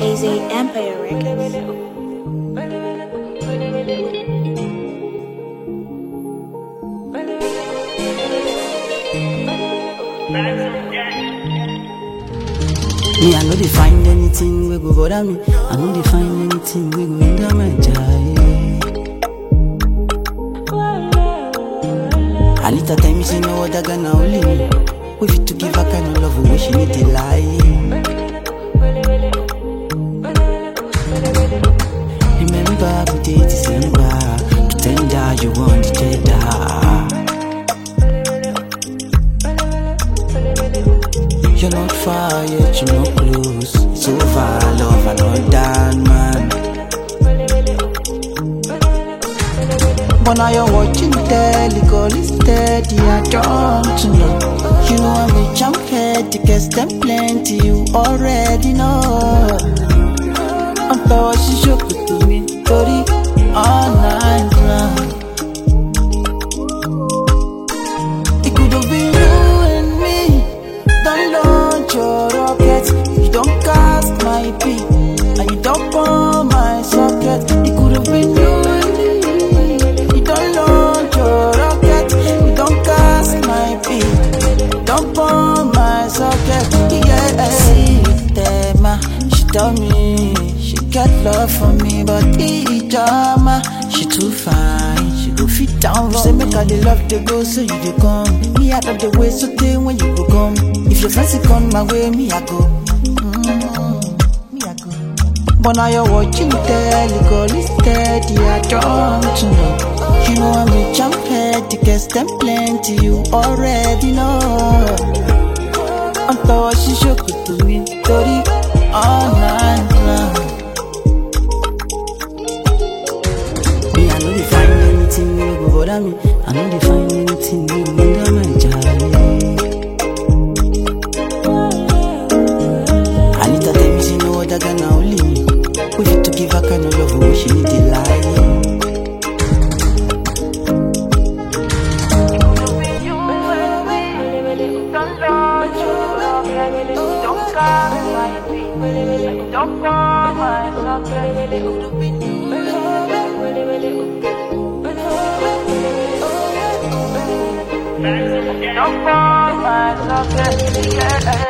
AZ Empire Records. Me, I know they find anything we go bother me. I know they find anything we go hinder my joy. Anita tell me she know what I gonna only me. We fit to give her kind of love we she need to lie. Remember we did December. Pretend you want the cheddar. You're not far yet, you're not close. It's over, love, I'm not done, man. But now you're watching telly, call it steady, I don't know. You know I'm a jump head, the guess them plenty, you already know. I'm thought she shook it to me, 30 all night long. It could have been you and me. Don't launch your rocket, you don't cast my pee, and you don't bomb my socket. It could have been you and me. You don't launch your rocket, you don't cast my pee, don't bomb my socket. Yeah, see Tema, she told me she got love for me, but drama, she too fine. She go fit down wrong. Say make all the love they go, so you dey come. Me I love the way so day when you go come. If your fancy come my way, me I go. Me I go. But now you're watching telly, call it steady, I don't know. You know I'm a jump head, the guess them plenty, you already know. I'm thought she shook it to me, 30 all night long. Me, I know they find anything we go bother me. I know they find anything we go hinder my joy. Anita tell me she know what I gonna only me. We fit to give her kind of love we she need to lie. Don't call my socket. Don't call my socket.